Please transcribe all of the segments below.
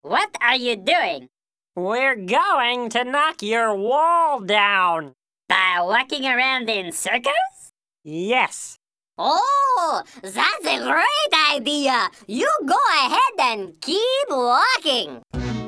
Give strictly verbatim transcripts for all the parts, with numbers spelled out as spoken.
What are you doing? We're going to knock your wall down. By walking around in circles? Yes. Oh, that's a great idea. You go ahead and keep walking.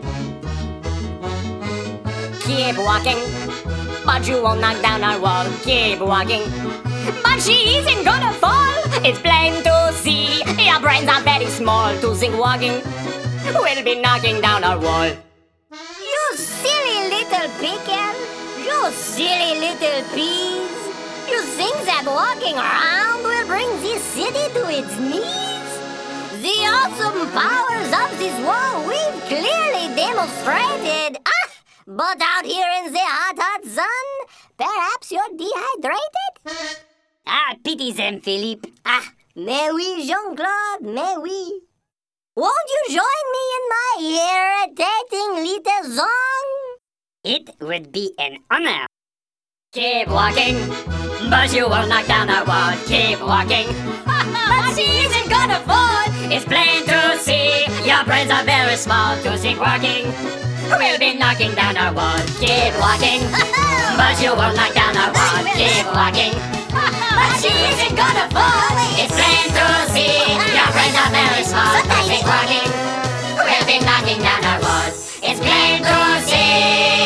Keep walking, but you won't knock down our wall. Keep walking, but she isn't gonna fall. It's plain to see, your brains are very small. To think walking will be knocking down our wall. You silly little pickle. You silly little peas. You think that walking around will bring this city to its knees? The awesome powers of this wall we've clearly demonstrated. Ah! But out here in the hot, hot sun, perhaps you're dehydrated? Ah, pity them, Philippe. Ah, mais oui, Jean-Claude, mais oui. Won't you join me in my irritating little song? It would be an honor. Keep walking, but you won't knock down our wall. Keep walking, but she isn't gonna fall. It's plain to see, your brains are very small. To think walking will be knocking down our wall. Keep walking, but you won't knock down our wall. Keep walking, but she isn't gonna fall. It's plain to see, your brains are very small. To think walking will be knocking down our walls. It's plain to see.